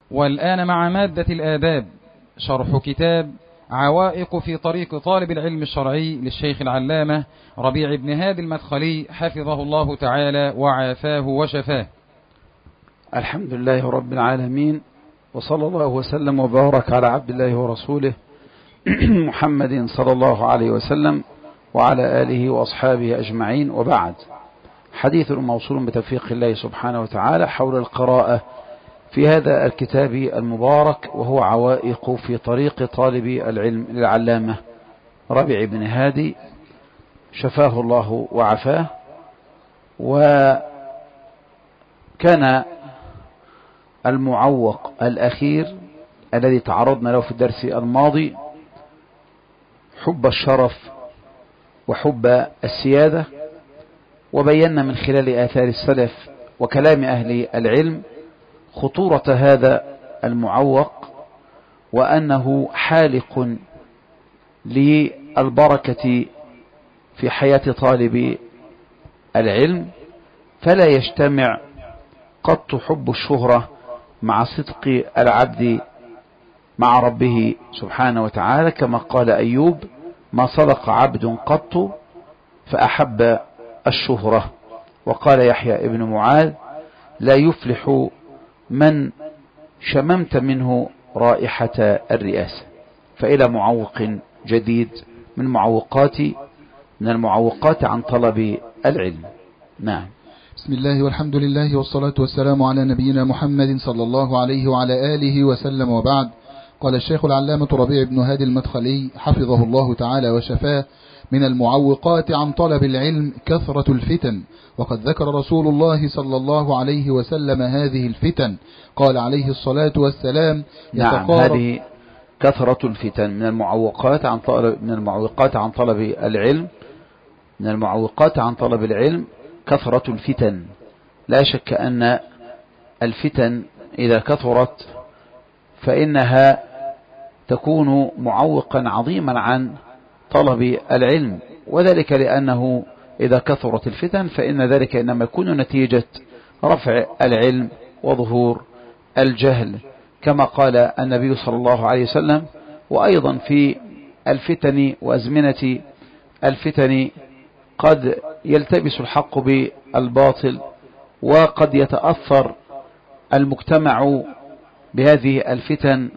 والآن مع مادة الآداب، شرح كتاب عوائق في طريق طالب العلم الشرعي للشيخ العلامة ربيع بن هادي المدخلي حفظه الله تعالى وعافاه وشفاه. الحمد لله رب العالمين، وصلى الله وسلم وبارك على عبد الله ورسوله محمد صلى الله عليه وسلم وعلى آله وأصحابه أجمعين، وبعد. حديث موصول بتوفيق الله سبحانه وتعالى حول القراءة في هذا الكتاب المبارك، وهو عوائق في طريق طالب العلم للعلامة ربيع بن هادي شفاه الله وعفاه. وكان المعوق الأخير الذي تعرضنا له في الدرس الماضي حب الشرف وحب السيادة، وبينا من خلال آثار السلف وكلام أهل العلم خطورة هذا المعوق، وأنه حالق للبركة في حياة طالب العلم، فلا يجتمع قط حب الشهرة مع صدق العبد مع ربه سبحانه وتعالى، كما قال أيوب: ما صدق عبد قط فأحب الشهرة. وقال يحيى ابن معاذ: لا يفلح من شممت منه رائحة الرئاسة. فإلى معوق جديد من المعوقات عن طلب العلم. نعم. بسم الله والحمد لله والصلاة والسلام على نبينا محمد صلى الله عليه وعلى آله وسلم، وبعد. قال الشيخ العلامة ربيع بن هادي المدخلي حفظه الله تعالى وشفاه: من المعوقات عن طلب العلم كثرة الفتن، وقد ذكر رسول الله صلى الله عليه وسلم هذه الفتن. قال عليه الصلاة والسلام: نعم، هذه كثرة الفتن من المعوقات عن طلب العلم كثرة الفتن. لا شك أن الفتن إذا كثرت فإنها تكون معوقا عظيما عن طلب العلم، وذلك لأنه إذا كثرت الفتن فإن ذلك إنما يكون نتيجة رفع العلم وظهور الجهل، كما قال النبي صلى الله عليه وسلم. وأيضا في الفتن وأزمنة الفتن قد يلتبس الحق بالباطل، وقد يتأثر المجتمع بهذه الفتن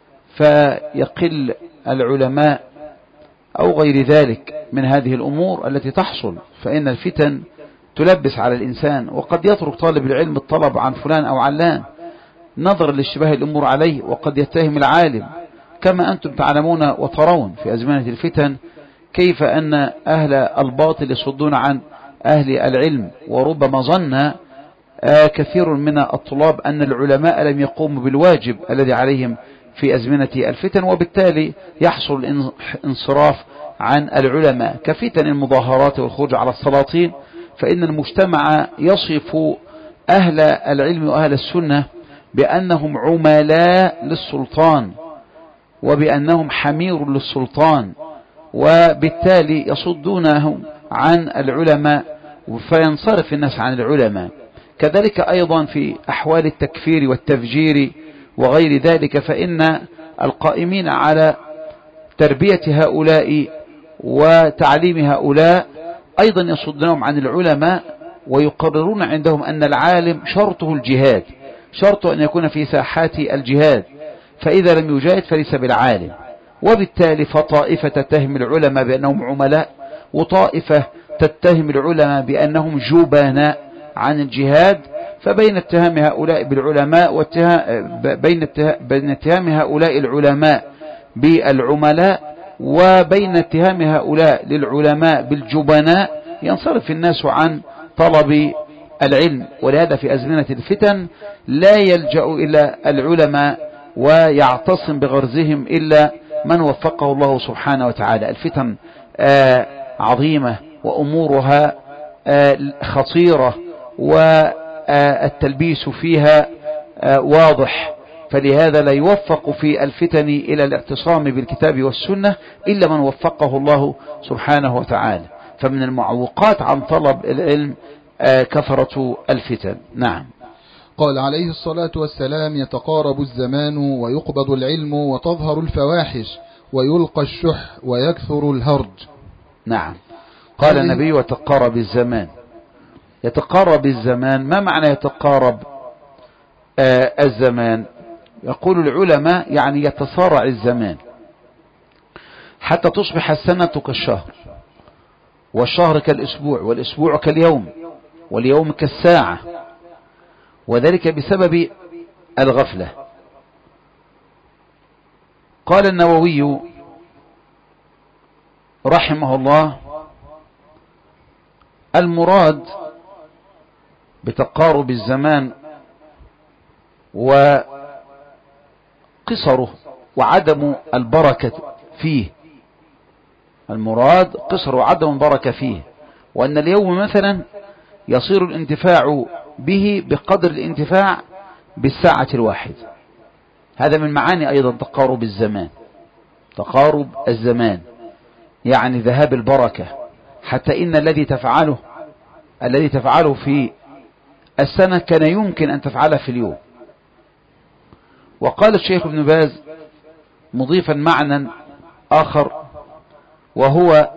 فيقل العلماء أو غير ذلك من هذه الأمور التي تحصل. فإن الفتن تلبس على الإنسان، وقد يترك طالب العلم الطلب عن فلان أو علان نظرا لاشتباه الأمور عليه، وقد يتهم العالم، كما أنتم تعلمون وترون في أزمنة الفتن كيف أن أهل الباطل يصدون عن أهل العلم. وربما ظن كثير من الطلاب أن العلماء لم يقوموا بالواجب الذي عليهم في أزمنة الفتن، وبالتالي يحصل انصراف عن العلماء، كفتن المظاهرات والخروج على السلاطين. فإن المجتمع يصف أهل العلم وأهل السنة بأنهم عملاء للسلطان، وبأنهم حمير للسلطان، وبالتالي يصدونهم عن العلماء فينصرف الناس عن العلماء. كذلك أيضا في أحوال التكفير والتفجير وغير ذلك، فإن القائمين على تربية هؤلاء وتعليم هؤلاء أيضا يصدونهم عن العلماء، ويقررون عندهم أن العالم شرطه الجهاد، شرطه أن يكون في ساحات الجهاد، فإذا لم يجاهد فليس بالعالم. وبالتالي فطائفة تتهم العلماء بأنهم عملاء، وطائفة تتهم العلماء بأنهم جبناء عن الجهاد. فبين اتهام هؤلاء بالعلماء بين اتهام هؤلاء العلماء بالعملاء وبين اتهام هؤلاء للعلماء بالجبناء ينصرف الناس عن طلب العلم. ولهذا في أزمنة الفتن لا يلجأ إلى العلماء ويعتصم بغرزهم إلا من وفقه الله سبحانه وتعالى. الفتن عظيمة وأمورها خطيرة، والتلبيس فيها واضح، فلهذا لا يوفق في الفتن إلى الاعتصام بالكتاب والسنة إلا من وفقه الله سبحانه وتعالى. فمن المعوقات عن طلب العلم كثرة الفتن. نعم. قال عليه الصلاة والسلام: يتقارب الزمان ويقبض العلم وتظهر الفواحش ويلقى الشح ويكثر الهرج. نعم. قال النبي: وتقارب الزمان. يتقارب الزمان، ما معنى يتقارب الزمان؟ يقول العلماء يعني يتسارع الزمان حتى تصبح السنة كالشهر، والشهر كالأسبوع، والأسبوع كاليوم، واليوم كالساعة، وذلك بسبب الغفلة. قال النووي رحمه الله: المراد بتقارب الزمان وقصره وعدم البركة فيه، المراد قصر وعدم البركة فيه، وأن اليوم مثلا يصير الانتفاع به بقدر الانتفاع بالساعة الواحدة. هذا من معاني أيضا تقارب الزمان. تقارب الزمان يعني ذهاب البركة، حتى إن الذي تفعله في السنة كان يمكن أن تفعله في اليوم. وقال الشيخ ابن باز مضيفا معنى آخر، وهو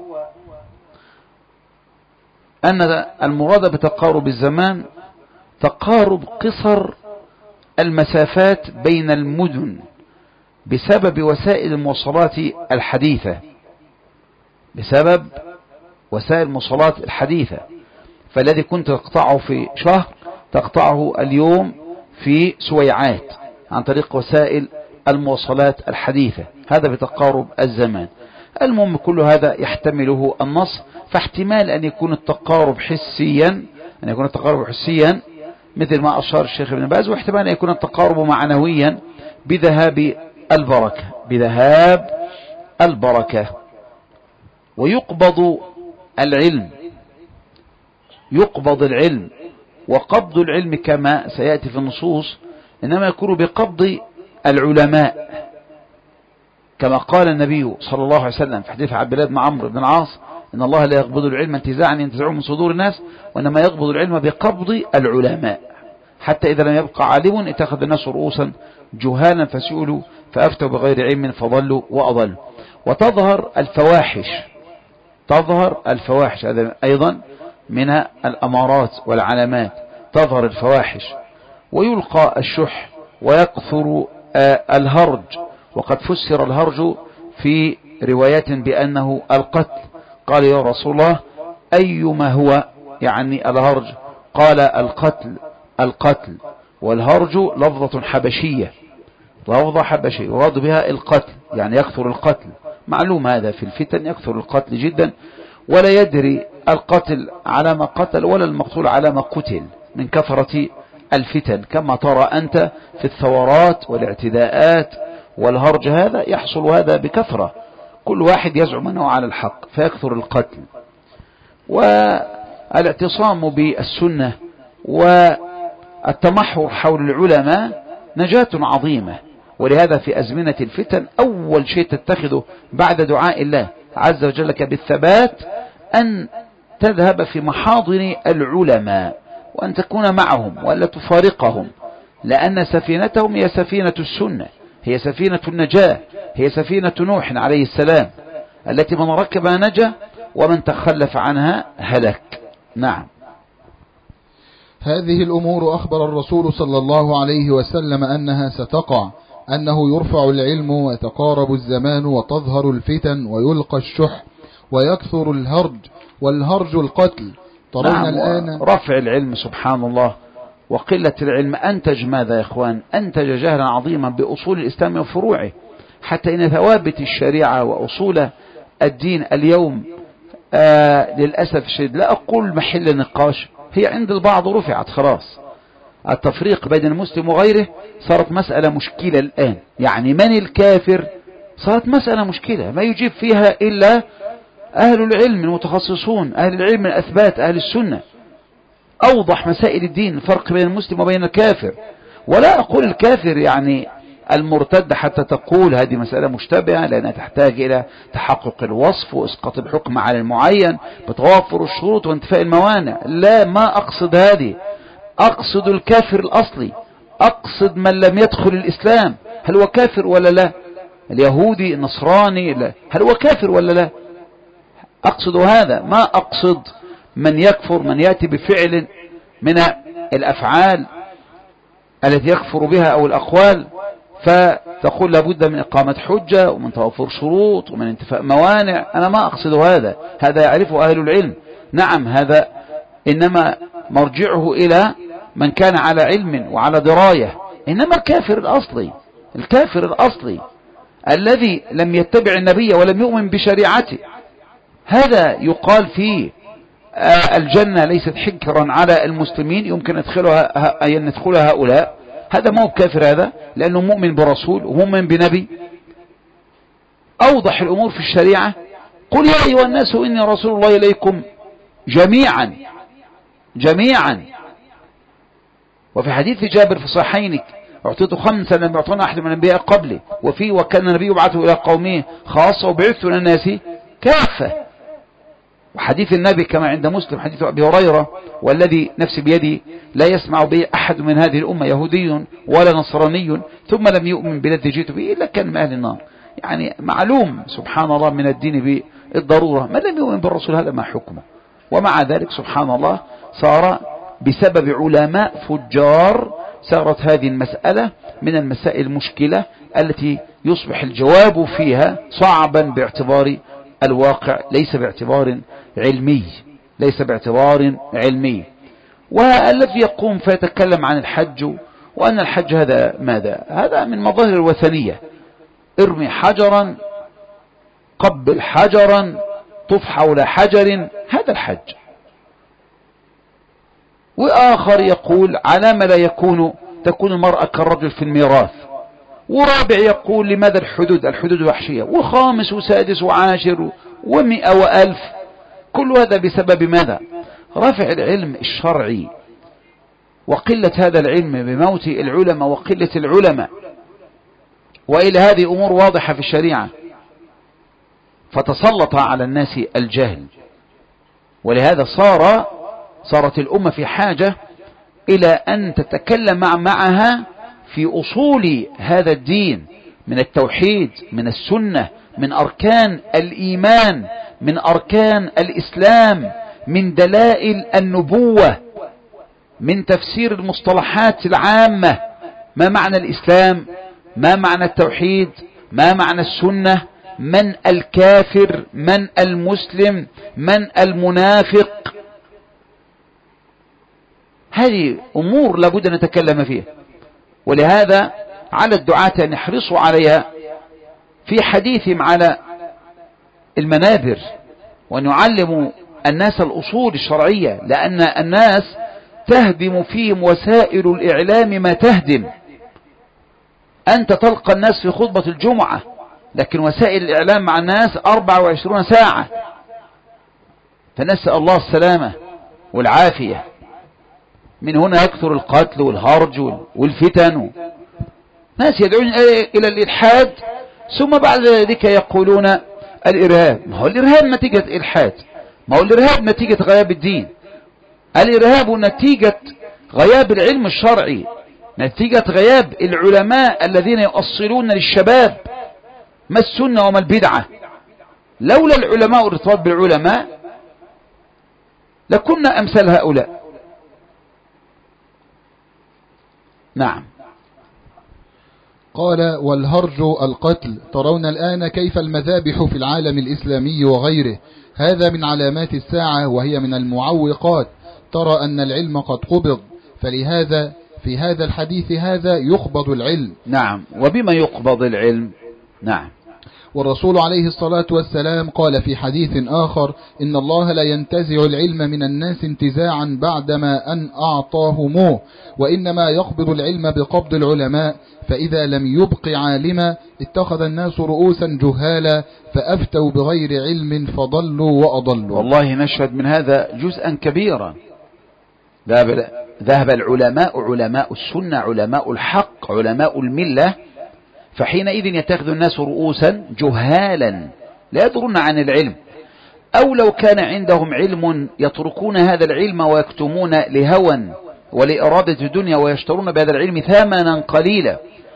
أن المراد بتقارب الزمان تقارب قصر المسافات بين المدن بسبب وسائل المواصلات الحديثة، بسبب وسائل المواصلات الحديثة. فالذي كنت تقطعه في شهر تقطعه اليوم في سويعات عن طريق وسائل المواصلات الحديثة. هذا بتقارب الزمان. المهم كل هذا يحتمله النص، فاحتمال أن يكون التقارب حسيا مثل ما أشار الشيخ ابن باز، واحتمال أن يكون التقارب معنويا بذهاب البركة. ويقبض العلم، وقبض العلم كما سيأتي في النصوص إنما يكون بقبض العلماء، كما قال النبي صلى الله عليه وسلم في حديث عبد الله بن عمرو بن العاص: إن الله لا يقبض العلم انتزاعا ينتزعه من صدور الناس، وإنما يقبض العلم بقبض العلماء، حتى إذا لم يبقى عالم اتخذ الناس رؤوسا جهالا فسئلوا فأفتوا بغير علم فضلوا وأضلوا. وتظهر الفواحش، هذا أيضا من الأمارات والعلامات، تظهر الفواحش. ويلقى الشح ويكثر الهرج، وقد فسر الهرج في روايات بأنه القتل. قال: يا رسول الله أيما هو يعني الهرج؟ قال: القتل. والهرج لفظة حبشية يراد بها القتل، يعني يكثر القتل. معلوم هذا في الفتن يكثر القتل جدا، ولا يدري القتل على ما قتل ولا المقتول على ما قتل من كثرة الفتن، كما ترى أنت في الثورات والاعتداءات والهرج. هذا يحصل هذا بكثرة، كل واحد يزعم أنه على الحق فيكثر القتل. والاعتصام بالسنة والتمحور حول العلماء نجاة عظيمة. ولهذا في أزمنة الفتن أول شيء تتخذه بعد دعاء الله عز وجل بالثبات أن تذهب في محاضن العلماء وأن تكون معهم وألا تفارقهم، لأن سفينتهم هي سفينة السنة، هي سفينة النجاة، هي سفينة نوح عليه السلام التي من ركبها نجا ومن تخلف عنها هلك. نعم. هذه الأمور أخبر الرسول صلى الله عليه وسلم أنها ستقع، أنه يرفع العلم ويتقارب الزمان وتظهر الفتن ويلقى الشح ويكثر الهرج، والهرج القتل. نعم. الآن رفع العلم سبحان الله وقلة العلم أنتج ماذا يا إخوان؟ أنتج جهلا عظيما بأصول الإسلام وفروعه، حتى إن ثوابت الشريعة وأصول الدين اليوم للأسف الشديد لا أقول محل نقاش، هي عند البعض رفعت خلاص. التفريق بين المسلم وغيره صارت مسألة مشكلة الآن، يعني من الكافر صارت مسألة مشكلة ما يجيب فيها إلا أهل العلم المتخصصون، أهل العلم الأثبات، أهل السنة. أوضح مسائل الدين الفرق بين المسلم وبين الكافر، ولا أقول الكافر يعني المرتد حتى تقول هذه مسألة مشتبهة لأنها تحتاج إلى تحقق الوصف وإسقاط الحكم على المعين بتوافر الشروط وانتفاء الموانع. لا، ما أقصد هذه، أقصد الكافر الأصلي، أقصد من لم يدخل الإسلام، هل هو كافر ولا لا؟ اليهودي النصراني هل هو كافر ولا لا؟ أقصد هذا، ما أقصد من يكفر، من يأتي بفعل من الأفعال التي يكفر بها أو الأقوال فتقول لابد من إقامة حجة ومن توفر شروط ومن انتفاء موانع. أنا ما أقصد هذا، هذا يعرفه أهل العلم. نعم هذا إنما مرجعه إلى من كان على علم وعلى دراية. إنما الكافر الأصلي، الكافر الأصلي الذي لم يتبع النبي ولم يؤمن بشريعته، هذا يقال فيه الجنة ليست حكرا على المسلمين يمكن أن يدخلها هؤلاء. هذا ما هو كافر، هذا لأنه مؤمن برسول ومؤمن بنبي. أوضح الأمور في الشريعة: قل يا أيها الناس إني رسول الله إليكم جميعا جميعا. وفي حديث جابر في صحيحين: أعطيت 5 لم يعطونا أحد من الأنبياء قبلي، وفي وكان النبي يبعثه إلى قومه خاصة وبعثت إلى الناس كافة. وحديث النبي كما عند مسلم حديث أبي هريرة: والذي نفسي بيدي لا يسمع به أحد من هذه الأمة يهودي ولا نصراني ثم لم يؤمن بالذي جئت به إلا كان من أهل النار. يعني معلوم سبحان الله من الدين بالضرورة، من لم يؤمن بالرسول هذا ما حكمه. ومع ذلك سبحان الله صار بسبب علماء فجار صارت هذه المسألة من المسائل المشكلة التي يصبح الجواب فيها صعبا باعتبار الواقع، ليس باعتبار علمي، ليس باعتبار علمي. والذي يقوم فيتكلم عن الحج وأن الحج هذا ماذا؟ هذا من مظاهر الوثنية: ارمي حجرا، قبل حجرا، طف حول حجر، هذا الحج. وآخر يقول على ما لا تكون المرأة كالرجل في الميراث. ورابع يقول لماذا الحدود وحشية. وخامس وسادس وعاشر و100 و1000. كل هذا بسبب ماذا؟ رفع العلم الشرعي وقلة هذا العلم بموت العلماء وقلة العلماء، وإلى هذه أمور واضحة في الشريعة، فتسلط على الناس الجهل. ولهذا صارت الأمة في حاجة إلى أن تتكلم معها في أصول هذا الدين من التوحيد، من السنة، من أركان الإيمان، من أركان الإسلام، من دلائل النبوة، من تفسير المصطلحات العامة. ما معنى الإسلام؟ ما معنى التوحيد؟ ما معنى السنة؟ من الكافر؟ من المسلم؟ من المنافق؟ هذه أمور لابد أن نتكلم فيها. ولهذا على الدعاة أن يحرصوا عليها في حديثهم على المنابر، وأن يعلموا الناس الأصول الشرعية، لأن الناس تهدم فيهم وسائل الإعلام ما تهدم. أنت تلقى الناس في خطبة الجمعة، لكن وسائل الإعلام مع الناس 24 ساعة. فنسأل الله السلامة والعافية. من هنا يكثر القتل والهرج والفتن. ناس يدعون إلى الإلحاد، ثم بعد ذلك يقولون الإرهاب. ما هو الإرهاب نتيجة إلحاد، ما هو الإرهاب نتيجة غياب الدين، الإرهاب نتيجة غياب العلم الشرعي، نتيجة غياب العلماء الذين يؤصلون للشباب ما السنة وما البدعة. لولا العلماء والارتباط بالعلماء لكنا أمثال هؤلاء. نعم. قال: والهرج القتل. ترون الآن كيف المذابح في العالم الإسلامي وغيره، هذا من علامات الساعة وهي من المعوقات. ترى أن العلم قد قبض، فلهذا في هذا الحديث هذا يقبض العلم. نعم. وبما يقبض العلم؟ نعم. والرسول عليه الصلاة والسلام قال في حديث آخر: إن الله لا ينتزع العلم من الناس انتزاعا بعدما أن أعطاهموه، وإنما يقبض العلم بقبض العلماء، فإذا لم يبق عالما اتخذ الناس رؤوسا جهالا فأفتوا بغير علم فضلوا وأضلوا. والله نشهد من هذا جزءا كبيرا. ذهب العلماء، علماء السنة، علماء الحق، علماء الملة، فحينئذ يتخذ الناس رؤوسا جهالا لا يدرون عن العلم، أو لو كان عندهم علم يتركون هذا العلم ويكتمون لهوى ولإرادة الدنيا ويشترون بهذا العلم ثمنا قليلا،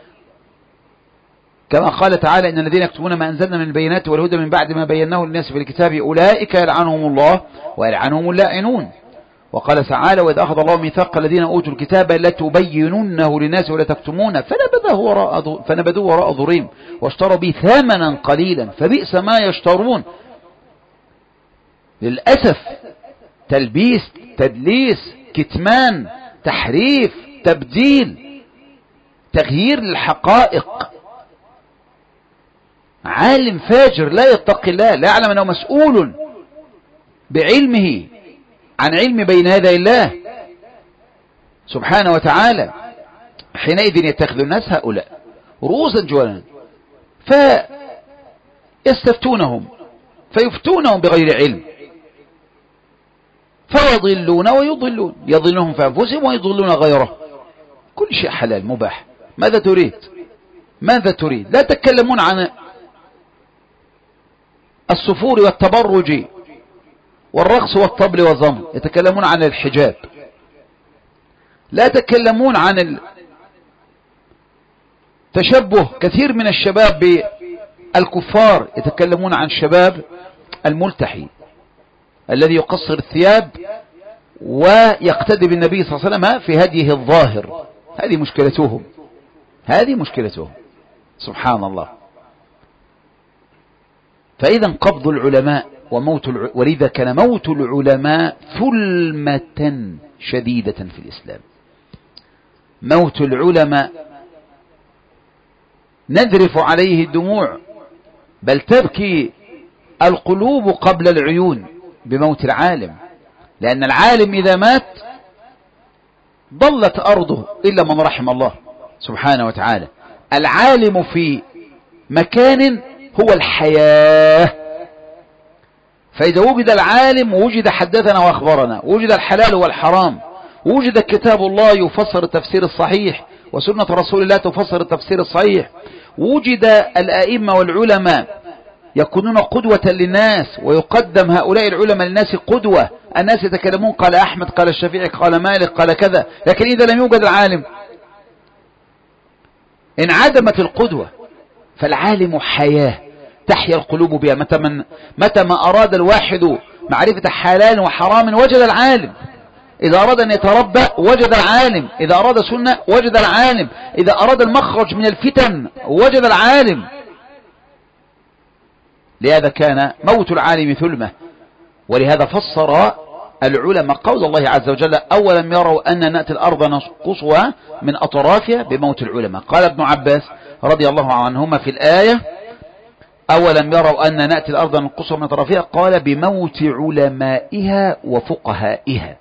كما قال تعالى إن الذين يكتبون ما أنزلنا من البينات والهدى من بعد ما بيناه للناس في الكتاب أولئك يلعنهم الله ويلعنهم اللاعنون. وقال تعالى وإذ أخذ الله ميثاق الذين أوتوا الكتاب لتبيننه للناس ولا تكتمونه فنبذوه وراء ظهورهم واشتروا به ثمنا قليلا فبئس ما يشترون. للأسف تلبيس، تدليس، كتمان، تحريف، تبديل، تغيير للحقائق. عالم فاجر لا يتقي الله، لا يعلم أنه مسؤول بعلمه عن علم بين يدي الله سبحانه وتعالى، حينئذ يتخذ الناس هؤلاء رؤوسا جوالا فيستفتونهم فيفتونهم بغير علم فيضلون ويضلون، يضلونهم في أنفسهم ويضلون غيره. كل شيء حلال مباح. ماذا تريد؟ ماذا تريد؟ لا تتكلمون عن الصفور والتبرج والرقص والطبل والزمر، يتكلمون عن الحجاب. لا يتكلمون عن تشبه كثير من الشباب بالكفار، يتكلمون عن شباب الملتحي الذي يقصر الثياب ويقتدي بالنبي صلى الله عليه وسلم في هديه الظاهر. هذه مشكلتهم، هذه مشكلتهم سبحان الله. فإذا قبض العلماء ولذا كان موت العلماء ثلمة شديدة في الإسلام. موت العلماء نذرف عليه الدموع، بل تبكي القلوب قبل العيون بموت العالم، لأن العالم إذا مات ضلت أرضه إلا من رحم الله سبحانه وتعالى. العالم في مكان هو الحياة، فإذا وجد العالم وجد حدثنا وأخبرنا، وجد الحلال والحرام، وجد كتاب الله يفسر التفسير الصحيح وسنة رسول الله تفسر التفسير الصحيح، وجد الأئمة والعلماء يكونون قدوة للناس ويقدم هؤلاء العلماء للناس قدوة. الناس يتكلمون قال أحمد قال الشافعي قال مالك قال كذا، لكن إذا لم يوجد العالم انعدمت القدوة. فالعالم حياة تحيا القلوب بها. متى ما أراد الواحد معرفة حلال وحرام وجد العالم، إذا أراد أن يتربى وجد العالم، إذا أراد سنة وجد العالم، إذا أراد المخرج من الفتن وجد العالم. لهذا كان موت العالم ثلمة. ولهذا فسر العلماء قول الله عز وجل أولم يروا أن نأتي الأرض ننقصها من أطرافها بموت العلماء. قال ابن عباس رضي الله عنهما في الآية أولم يروا أن نأتي الأرض ننقصها من أطرافها، قال بموت علمائها وفقهائها.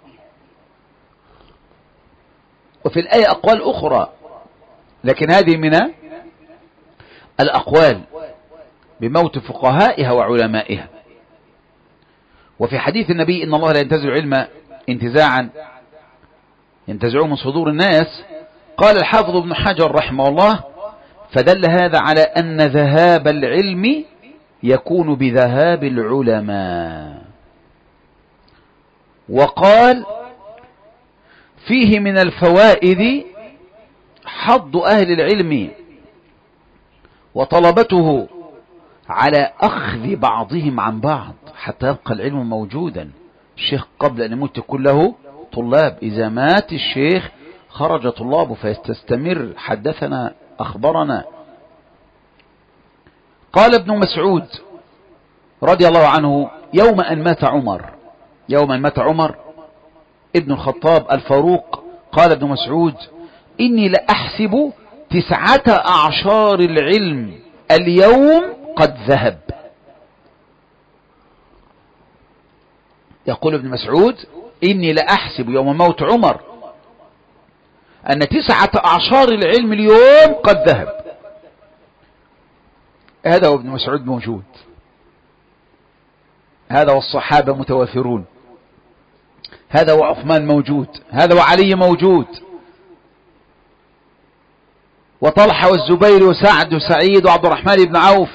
وفي الآية أقوال أخرى، لكن هذه من الأقوال بموت فقهائها وعلمائها. وفي حديث النبي إن الله لا ينتزع العلم انتزاعا ينتزعه من صدور الناس، قال الحافظ ابن حجر رحمه الله فدل هذا على أن ذهاب العلم يكون بذهاب العلماء. وقال فيه من الفوائد حض أهل العلم وطلبته على أخذ بعضهم عن بعض حتى يبقى العلم موجودا. الشيخ قبل أن يموت كله طلاب، إذا مات الشيخ خرج طلابه فيستمر حدثنا أخبرنا. قال ابن مسعود رضي الله عنه يوم أن مات عمر ابن الخطاب الفاروق، قال ابن مسعود إني لأحسب 19 العلم اليوم قد ذهب. يقول ابن مسعود إني لأحسب يوم موت عمر أن 19 العلم اليوم قد ذهب. هذا هو ابن مسعود موجود، هذا والصحابة متوافرون، هذا وعثمان موجود، هذا وعلي موجود، وطلحة والزبير وسعد وسعيد وعبد الرحمن بن عوف.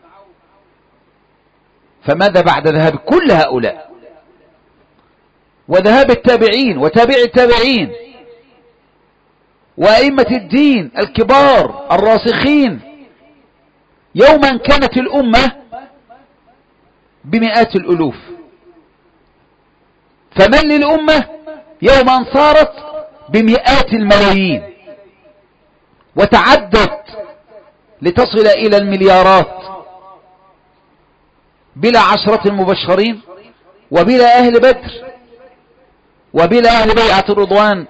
فماذا بعد ذهاب كل هؤلاء وذهاب التابعين وتابع التابعين؟ وأئمة الدين الكبار الراسخين، يوما كانت الأمة بمئات الألوف، فمن للأمة يوما صارت بمئات الملايين وتعدت لتصل إلى المليارات، بلا عشرة المبشرين وبلا أهل بدر وبلا أهل بيعة الرضوان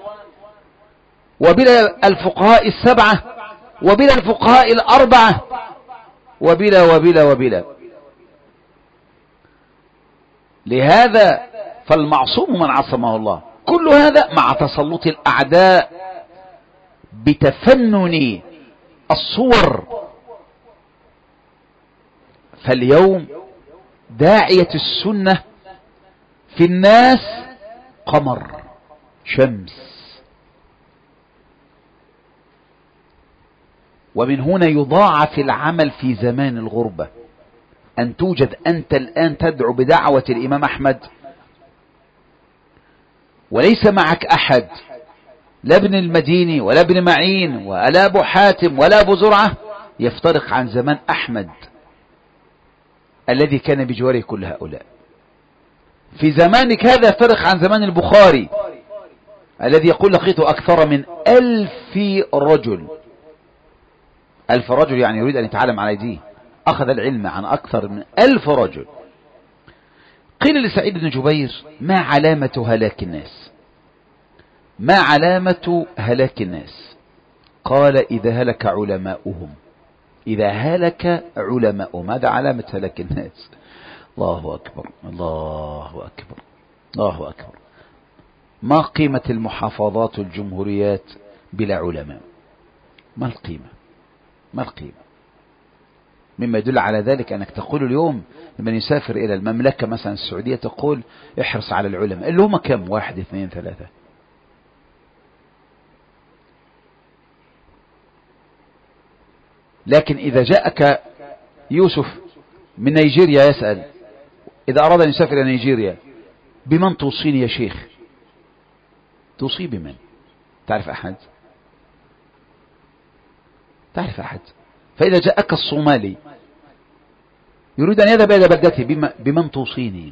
وبلا الفقهاء السبعة وبلا الفقهاء الأربعة وبلا. لهذا فالمعصوم من عصمه الله. كل هذا مع تسلط الأعداء بتفنن الصور. فاليوم داعية السنة في الناس قمر شمس، ومن هنا يضاعف العمل في زمان الغربة. أن توجد أنت الآن تدعو بدعوة الإمام أحمد وليس معك أحد، لا ابن المديني ولا ابن معين ولا أبو حاتم ولا أبو زرعة، يفترق عن زمان أحمد الذي كان بجواره كل هؤلاء. في زمانك هذا يفترق عن زمان البخاري الذي يقول لقيت أكثر من 1000 رجل. 1000 رجل يعني يريد أن يتعلم على يديه، أخذ العلم عن أكثر من 1000 رجل. قيل لسعيد بن جبير: ما علامة هلاك الناس؟ ما علامة هلاك الناس؟ قال: إذا هلك علماؤهم. إذا هلك علماؤهم، هذا علامة هلاك الناس. الله أكبر الله أكبر الله أكبر. ما قيمة المحافظات والجمهوريات بلا علماء؟ ما القيمة؟ ما القيمة؟ مما يدل على ذلك أنك تقول اليوم لمن يسافر إلى المملكة مثلا السعودية تقول احرص على العلماء، اللي هم كم؟ 1 2 3. لكن إذا جاءك يوسف من نيجيريا يسأل إذا أراد أن يسافر إلى نيجيريا: بمن توصيني يا شيخ؟ توصي بمن؟ تعرف أحد؟ تعرف أحد؟ فإذا جاءك الصومالي يريد أن يذهب إلى بلدته: بمن توصيني؟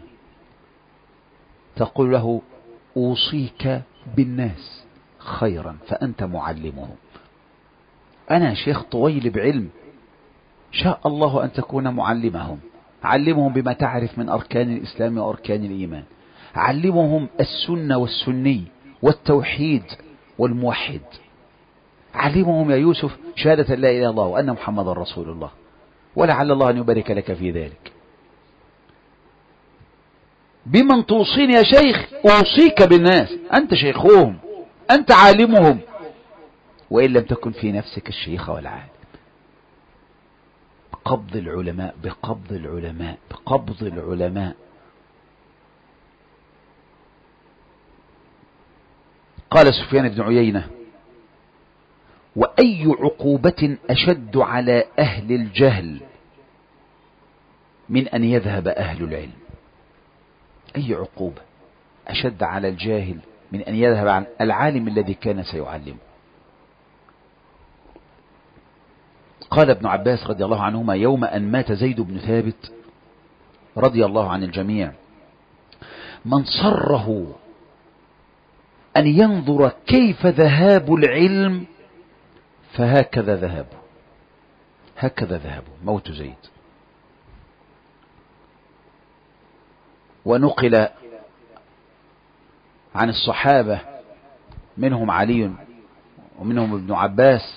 تقول له: أوصيك بالناس خيرا فأنت معلمهم. أنا شيخ طويل بعلم، شاء الله أن تكون معلمهم. علمهم بما تعرف من أركان الإسلام وأركان الإيمان، علمهم السنة والسني والتوحيد والموحد، علمهم يا يوسف شهادة لا إله إلا الله وأن محمد رسول الله، ولعل الله أن يبارك لك في ذلك. بمن توصيني يا شيخ؟ أوصيك بالناس، أنت شيخهم، أنت عالمهم، وإن لم تكن في نفسك الشيخ والعالم. بقبض العلماء بقبض العلماء بقبض العلماء. قال سفيان بن عيينة: وأي عقوبة أشد على أهل الجهل من أن يذهب أهل العلم؟ أي عقوبة أشد على الجاهل من أن يذهب عن العالم الذي كان سيعلمه؟ قال ابن عباس رضي الله عنهما: يوم أن مات زيد بن ثابت رضي الله عن الجميع: من صره أن ينظر كيف ذهاب العلم فهكذا ذهابه، هكذا ذهابه، موت زيد. ونقل عن الصحابة منهم علي ومنهم ابن عباس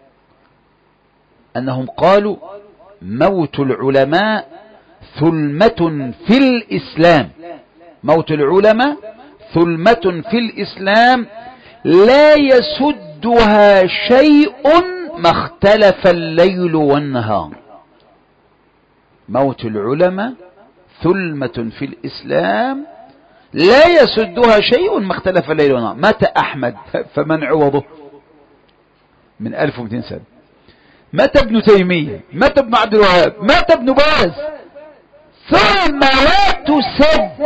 أنهم قالوا: موت العلماء ثلمة في الإسلام، موت العلماء ثلمة في الإسلام لا يسدها شيء ما اختلف الليل والنهار. موت العلماء ثلمة في الإسلام لا يسدها شيء ما اختلف الليل والنهار. مات أحمد فمن عوضه من 1200 سنة. مات ابن تيمية، مات ابن عبد الوهاب، مات ابن باز، ثم لا تسد،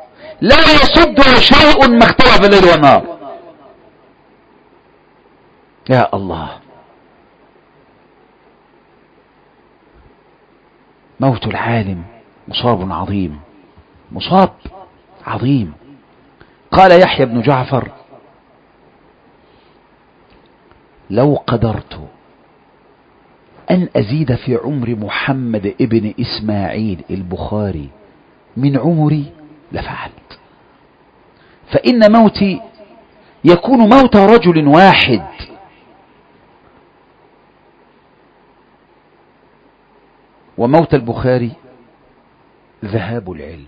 لا يسدها شيء ما اختلف الليل والنهار. يا الله، موت العالم مصاب عظيم، مصاب عظيم. قال يحيى بن جعفر: لو قدرت أن أزيد في عمر محمد ابن إسماعيل البخاري من عمري لفعلت، فإن موتي يكون موت رجل واحد، وموت البخاري ذهاب العلم.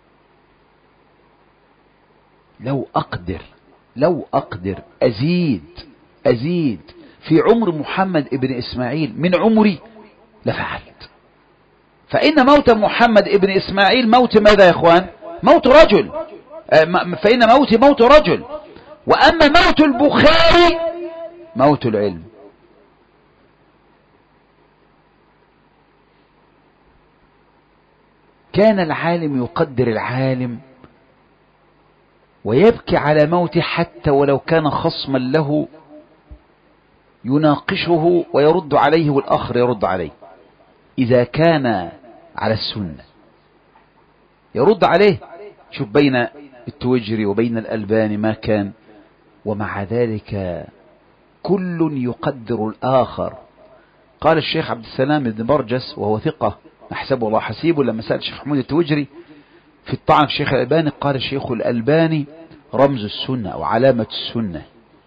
لو أقدر أزيد في عمر محمد ابن إسماعيل من عمري لفعلت، فإن موت محمد ابن إسماعيل موت ماذا يا إخوان؟ موت رجل، فإن موتي موت رجل، وأما موت البخاري موت العلم. كان العالم يقدر العالم ويبكي على موته حتى ولو كان خصما له يناقشه ويرد عليه والآخر يرد عليه. إذا كان على السنة يرد عليه. شوف بين التوجري وبين الألباني ما كان، ومع ذلك كل يقدر الآخر. قال الشيخ عبد السلام بن برجس وهو ثقة نحسبه الله حسيبه، لما سأل الشيخ محمود التوجري في الطعن في الشيخ الألباني، قال الشيخ الألباني رمز السنة أو علامة السنة،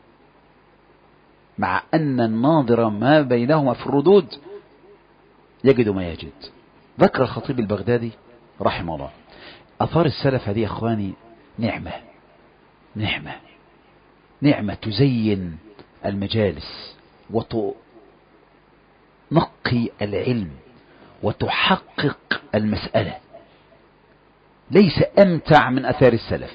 مع أن الناظر ما بينهما في الردود يجد ما يجد. ذكر الخطيب البغدادي رحمه الله أثار السلف هذه يا أخواني نعمة نعمة نعمة تزين المجالس وتنقي العلم وتحقق المسألة. ليس أمتع من أثار السلف.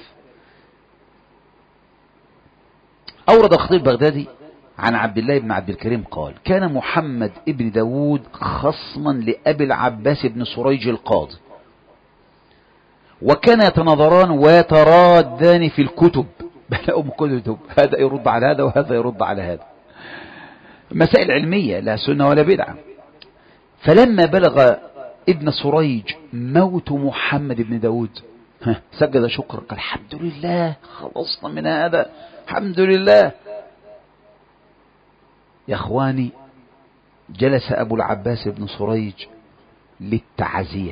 أورد الخطيب البغدادي عن عبد الله بن عبد الكريم قال: كان محمد ابن داود خصما لأبي العباس بن سريج القاضي، وكان يتناظران ويترادان في الكتب، بل كتب هذا يرد على هذا وهذا يرد على هذا، مسائل علمية لا سنة ولا بدعة. فلما بلغ ابن سريج موت محمد بن داود سجد شكر، قال: الحمد لله خلصنا من هذا، الحمد لله. يا اخواني، جلس ابو العباس بن سريج للتعزية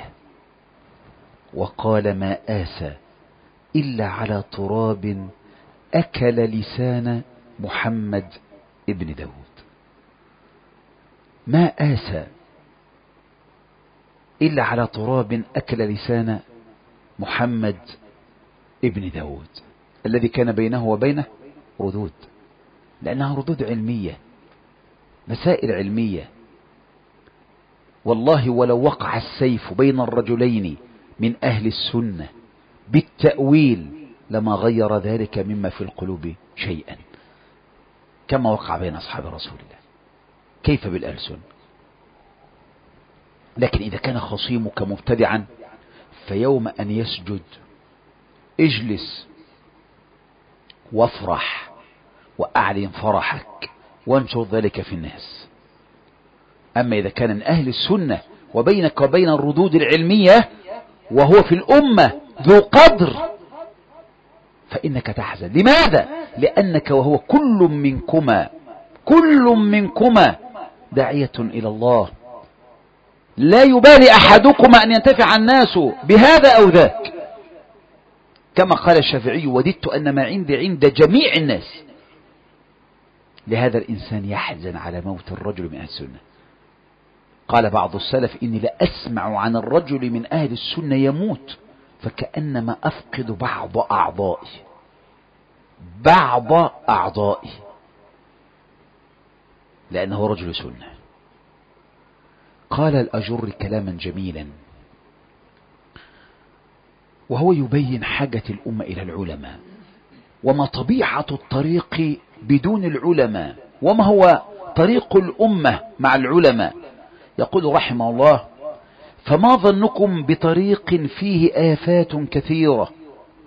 وقال: ما آسى إلا على تراب أكل لسان محمد ابن داود. ما آسى إلا على تراب أكل لسان محمد ابن داود، الذي كان بينه وبينه ردود، لأنها ردود علمية، مسائل علمية. والله ولو وقع السيف بين الرجلين من أهل السنة بالتأويل لما غير ذلك مما في القلوب شيئا، كما وقع بين أصحاب رسول الله. كيف بالألسن؟ لكن إذا كان خصيمك مبتدعا فيوم أن يسجد اجلس وافرح وأعلن فرحك وانشر ذلك في الناس. أما إذا كان من أهل السنة وبينك وبين الردود العلمية وهو في الأمة ذو قدر فإنك تحزن. لماذا؟ لأنك وهو كل منكما داعية إلى الله، لا يبالي أحدكما أن ينتفع الناس بهذا أو ذاك، كما قال الشافعي: وددت أن ما عندي عند جميع الناس. لهذا الإنسان يحزن على موت الرجل من أهل السنة. قال بعض السلف: إني لأسمع عن الرجل من أهل السنة يموت فكأنما أفقد بعض أعضائي لأنه رجل سنة. قال الأجر كلاما جميلا وهو يبين حاجة الأمة إلى العلماء، وما طبيعة الطريق بدون العلماء، وما هو طريق الأمة مع العلماء. يقول رحمه الله: فما ظنكم بطريق فيه آفات كثيرة.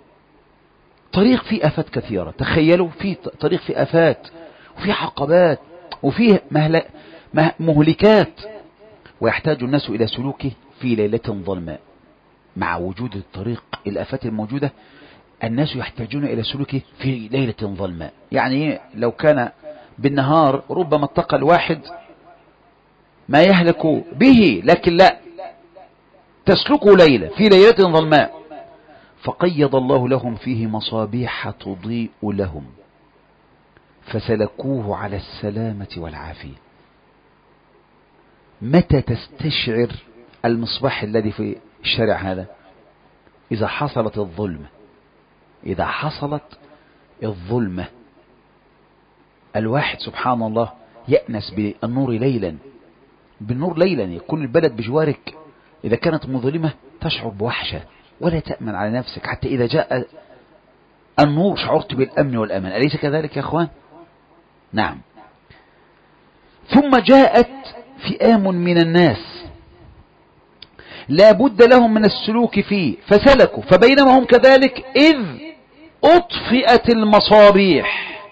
طريق فيه آفات كثيرة، تخيلوا في طريق فيه آفات وفي عقبات وفيه مهلكات، ويحتاج الناس إلى سلوكه في ليلة ظلماء. مع وجود الطريق الآفات الموجودة الناس يحتاجون إلى سلوكه في ليلة ظلماء. يعني لو كان بالنهار ربما اتقى الواحد ما يهلك به، لكن لا، تسلكه ليلة في ليلة ظلماء. فقيض الله لهم فيه مصابيح تضيء لهم فسلكوه على السلامة والعافية. متى تستشعر المصباح الذي في الشارع هذا؟ إذا حصلت الظلمة. إذا حصلت الظلمة الواحد سبحان الله يأنس بالنور ليلا، بالنور ليلا. يكون البلد بجوارك إذا كانت مظلمة تشعر بوحشة ولا تأمن على نفسك، حتى إذا جاء النور شعرت بالأمن والأمان. أليس كذلك يا أخوان؟ نعم. ثم جاءت فئام من الناس لا بد لهم من السلوك فيه فسلكوا، فبينما هم كذلك إذ أطفئت المصابيح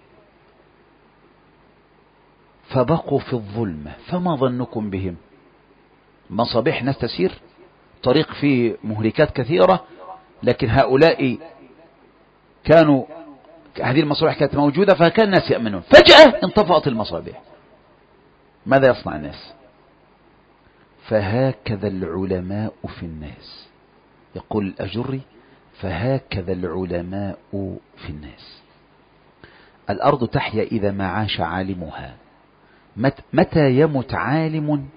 فبقوا في الظلمة. فما ظنكم بهم؟ مصابيح ناس تسير، طريق فيه مهلكات كثيرة، لكن هؤلاء كانوا هذه المصابيح كانت موجودة فكان الناس يأمنون. فجأة انطفأت المصابيح. ماذا يصنع الناس؟ فهكذا العلماء في الناس. يقول الأجري فهكذا العلماء في الناس. الأرض تحيا إذا ما عاش عالمها. متى يمت عالم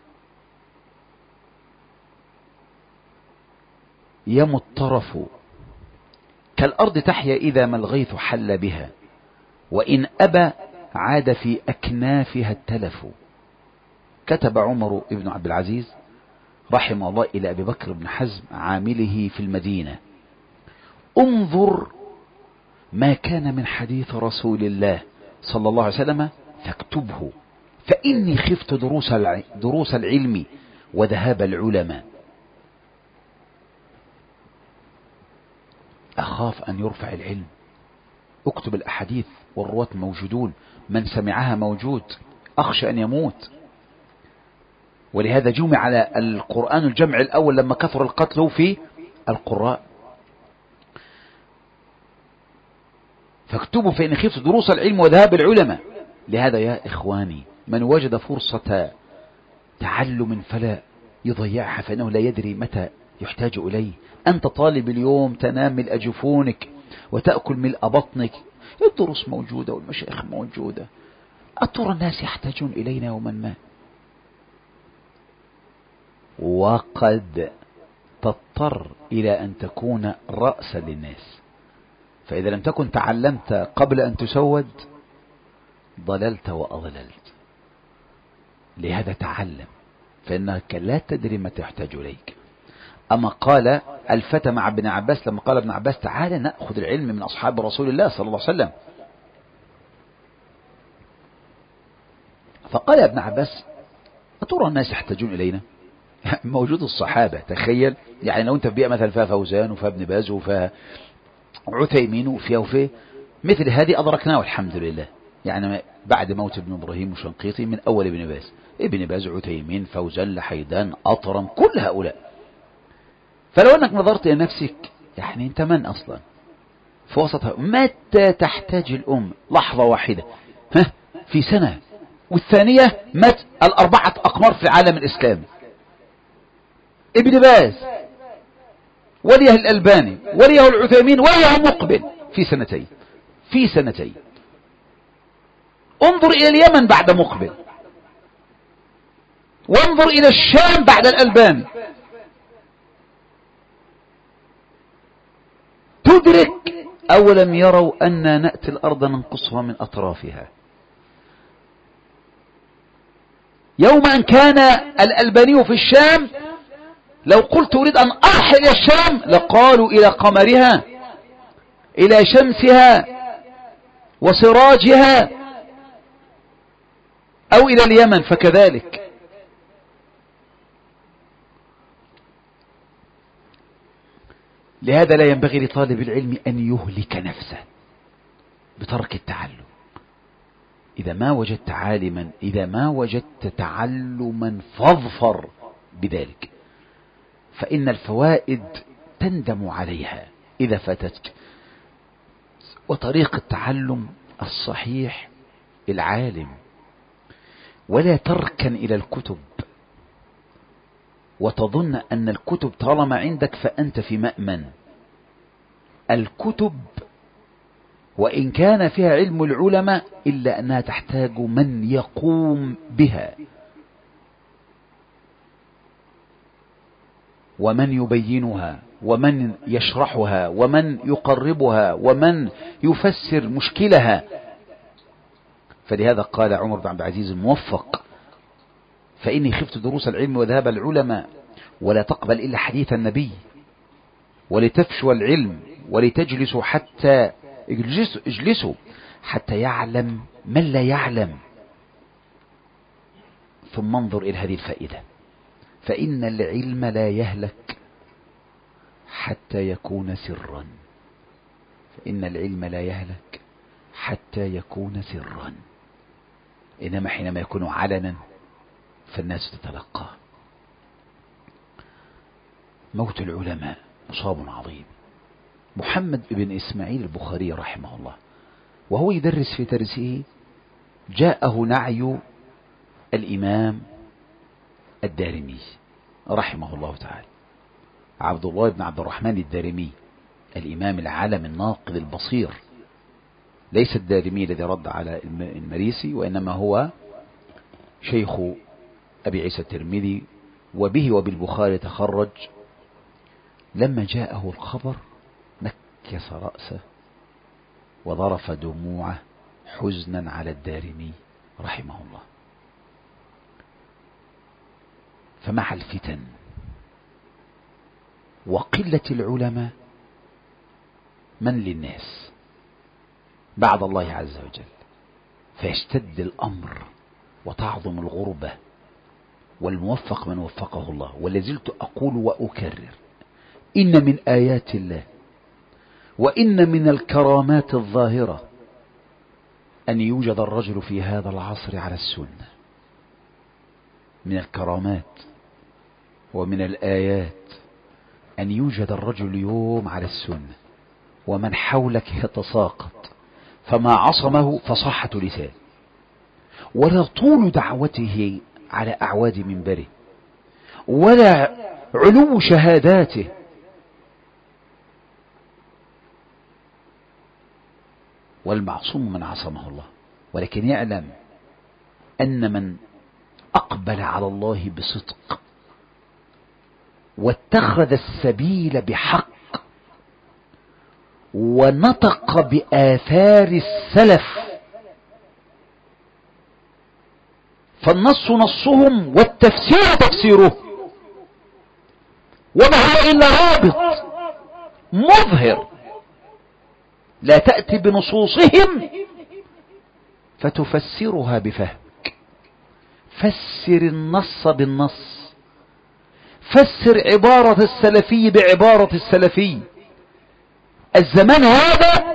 يمت طرف. كالأرض تحيا إذا ما الغيث حل بها، وإن أبى عاد في أكنافها التلف. كتب عمر بن عبد العزيز رحمه الله إلى أبي بكر بن حزم عامله في المدينة: انظر ما كان من حديث رسول الله صلى الله عليه وسلم فاكتبه، فإني خفت دروس العلم وذهاب العلماء. أخاف أن يرفع العلم. اكتب الأحاديث والرواة موجودون، من سمعها موجود، أخشى أن يموت. ولهذا جمع على القرآن الجمع الأول لما كثر القتل في القراء. فاكتبوا فإن خفت دروس العلم وذهاب العلماء. لهذا يا إخواني من وجد فرصة تعلم فلا يضيعها، فإنه لا يدري متى يحتاج إليه. أنت طالب اليوم تنام ملء جفونك وتأكل ملء بطنك، الدروس موجودة والمشايخ موجودة، أترى الناس يحتاجون إلينا يوما ما؟ وقد تضطر إلى أن تكون رأسا للناس، فإذا لم تكن تعلمت قبل أن تسود ضللت وأضللت. لهذا تعلم، فإنك لا تدري متى يحتاج إليك. أما قال الفتى مع ابن عباس لما قال ابن عباس تعالى نأخذ العلم من أصحاب رسول الله صلى الله عليه وسلم، فقال ابن عباس أترى الناس يحتاجون إلينا؟ موجود الصحابة، تخيل يعني لو أنت في بيئة مثلا فيها فوزان وفيها ابن باز وفيها عثيمين وفيها مثل هذه أدركناه الحمد لله. يعني بعد موت ابن إبراهيم وشنقيطي من أول ابن باز عثيمين فوزان لحيدان أطرم كل هؤلاء. فلو أنك نظرت إلى نفسك يعني أنت من أصلا في وسطها؟ متى تحتاج الأم؟ لحظة واحدة في سنة، والثانية مات 4 أقمار في العالم الإسلامي، ابن باز وليه الألباني وليه العثيمين وليه مقبل في سنتين. انظر إلى اليمن بعد مقبل، وانظر إلى الشام بعد الألباني، تدرك أولم يروا أننا نأتي الأرض ننقصها من أطرافها. يوم أن كان الألباني في الشام لو قلت أريد أن أرحل إلى الشام لقالوا إلى قمرها، إلى شمسها وسراجها، أو إلى اليمن فكذلك. لهذا لا ينبغي لطالب العلم أن يهلك نفسه بترك التعلم. إذا ما وجدت عالما، إذا ما وجدت تعلما فاظفر بذلك، فإن الفوائد تندم عليها إذا فاتتك. وطريق التعلم الصحيح العالم، ولا تركن إلى الكتب وتظن أن الكتب طالما عندك فأنت في مأمن. الكتب وإن كان فيها علم العلماء إلا أنها تحتاج من يقوم بها ومن يبينها ومن يشرحها ومن يقربها ومن يفسر مشكلها. فلهذا قال عمر بن عبد العزيز الموفق: فإني خفت دروس العلم وذهاب العلماء، ولا تقبل إلا حديث النبي، ولتفشوا العلم ولتجلسوا حتى اجلسوا حتى يعلم من لا يعلم، ثم انظر إلى هذه الفائدة: فإن العلم لا يهلك حتى يكون سرا. فإن العلم لا يهلك حتى يكون سرا، إنما حينما يكون علنا فالناس تتلقاه. موت العلماء مصاب عظيم. محمد بن إسماعيل البخاري رحمه الله وهو يدرس في درسه جاءه نعي الإمام الدارمي رحمه الله تعالى، عبد الله بن عبد الرحمن الدارمي، الإمام العالم الناقد البصير، ليس الدارمي الذي رد على المريسي، وإنما هو شيخ أبي عيسى الترمذي، وبه وبالبخاري تخرج. لما جاءه الخبر نكس رأسه وظرف دموعه حزنا على الدارمي رحمه الله. فمع الفتن وقلة العلماء من للناس بعد الله عز وجل، فيشتد الأمر وتعظم الغربة، والموفق من وفقه الله. ولازلت أقول وأكرر: إن من آيات الله وإن من الكرامات الظاهرة أن يوجد الرجل في هذا العصر على السنة. من الكرامات ومن الآيات أن يوجد الرجل اليوم على السنة، ومن حولك يتساقط، فما عصمه فصحة لسان، ولا طول دعوته على أعواد منبره، ولا علو شهاداته، والمعصوم من عصمه الله. ولكن يعلم أن من أقبل على الله بصدق واتخذ السبيل بحق ونطق بآثار السلف، فالنص نصهم والتفسير تفسيره، وما هو إلا رابط مظهر. لا تأتي بنصوصهم فتفسرها بفهمك، فسر النص بالنص، فسر عبارة السلفي بعبارة السلفي. الزمان هذا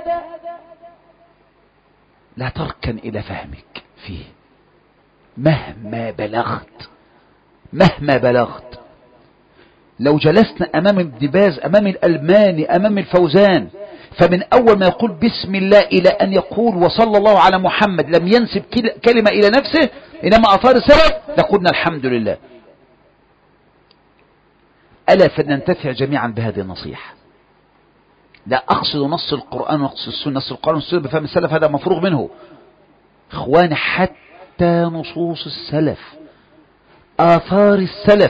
لا تركن إلى فهمك فيه مهما بلغت، مهما بلغت. لو جلسنا أمام ابن باز، أمام الألماني، أمام الفوزان، فمن أول ما يقول بسم الله إلى أن يقول وصلى الله على محمد لم ينسب كلمة إلى نفسه إنما أثار السلف، لقلنا الحمد لله. ألا فلننتفع جميعا بهذه النصيحة. لا أقصد نص القرآن ونص السنة، نص القرآن والسنة بفهم السلف هذا مفروغ منه إخواني، حتى نصوص السلف، آثار السلف،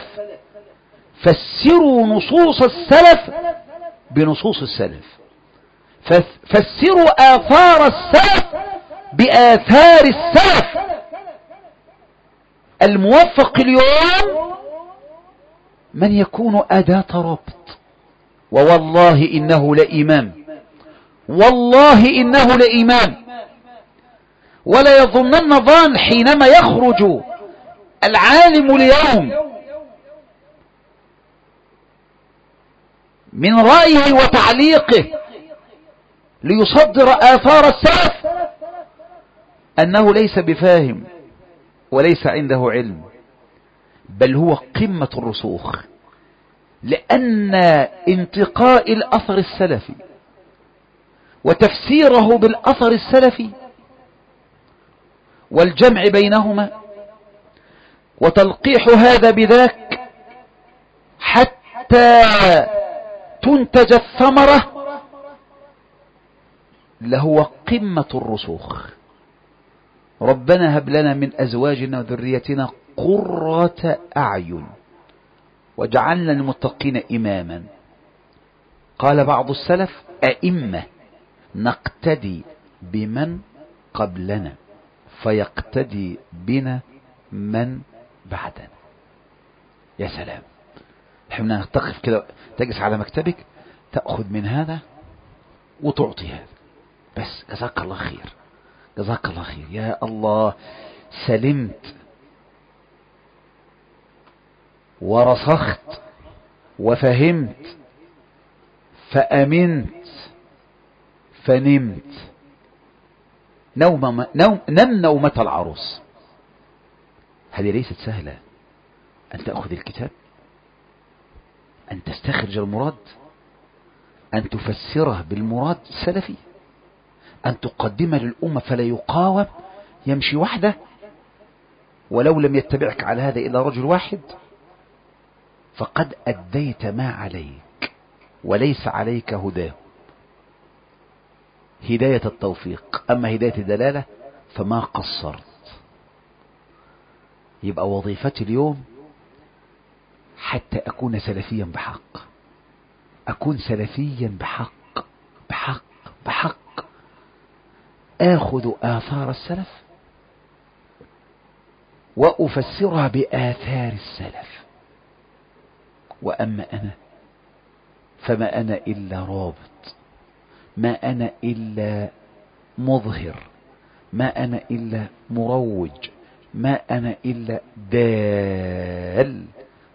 فسروا نصوص السلف بنصوص السلف، فسروا آثار السلف بآثار السلف. الموفق اليوم من يكون أداة ربط، ووالله إنه لإمام، والله إنه لإمام. ولا يظنن ظان حينما يخرج العالم اليوم من رأيه وتعليقه ليصدر آثار السلف أنه ليس بفاهم وليس عنده علم، بل هو قمة الرسوخ، لأن انتقاء الأثر السلفي وتفسيره بالأثر السلفي والجمع بينهما وتلقيح هذا بذاك حتى تنتج الثمرة لهو قمة الرسوخ. ربنا هب لنا من أزواجنا وذريتنا قرة أعين وجعلنا المتقين إماما. قال بعض السلف: أئمة نقتدي بمن قبلنا فيقتدي بنا من بعدنا. يا سلام، احنا تقف كده، تجلس على مكتبك تأخذ من هذا وتعطي هذا، بس جزاك الله خير، جزاك الله خير، يا الله سلمت ورسخت وفهمت فأمنت فنمت. نم نومة العروس. هذه ليست سهلة، أن تأخذ الكتاب، أن تستخرج المراد، أن تفسره بالمراد السلفي، أن تقدمه للأمة فلا يقاوم، يمشي وحده، ولو لم يتبعك على هذا إلا رجل واحد فقد أديت ما عليك وليس عليك هداه، هداية التوفيق. أما هداية الدلالة فما قصرت. يبقى وظيفتي اليوم حتى أكون سلفيا بحق، أكون سلفيا بحق بحق بحق، آخذ آثار السلف وأفسرها بآثار السلف. وأما أنا فما أنا إلا رابط، ما أنا إلا مظهر، ما أنا إلا مروج، ما أنا إلا دال،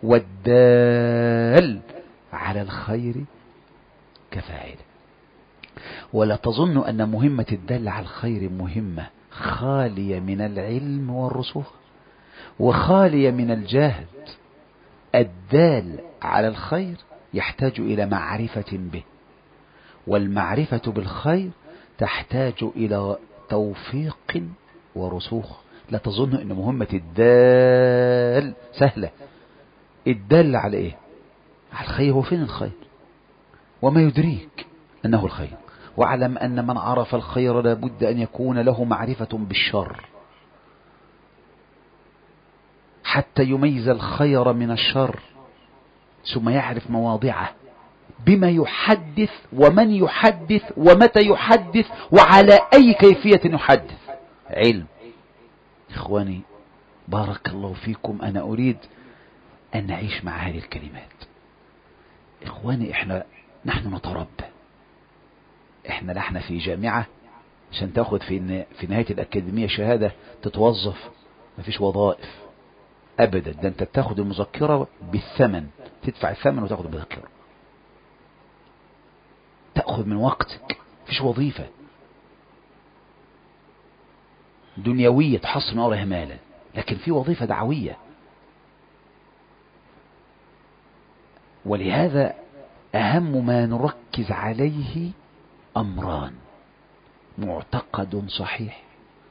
والدال على الخير كفاعله. ولا تظن أن مهمة الدال على الخير مهمة خالية من العلم والرسوخ وخالية من الجهد. الدال على الخير يحتاج إلى معرفة به، والمعرفة بالخير تحتاج إلى توفيق ورسوخ. لا تظن أن مهمة الدال سهلة. الدال على إيه؟ على الخير. هو فين الخير؟ وما يدريك أنه الخير؟ واعلم أن من عرف الخير لابد أن يكون له معرفة بالشر حتى يميز الخير من الشر، ثم يعرف مواضعه، بما يحدث ومن يحدث ومتى يحدث وعلى أي كيفية يحدث. علم. إخواني بارك الله فيكم، أنا أريد أن نعيش مع هذه الكلمات. إخواني نحن نتربى، احنا في جامعة عشان تاخد في نهاية الأكاديمية شهادة تتوظف. مفيش وظائف أبدا، ده أنت بتاخد المذكرة بالثمن، تدفع الثمن وتاخد المذكرة، تأخذ من وقتك. مفيش وظيفة دنيوية تحصل من وراها مالا، لكن في وظيفة دعوية. ولهذا أهم ما نركز عليه أمران: معتقد صحيح،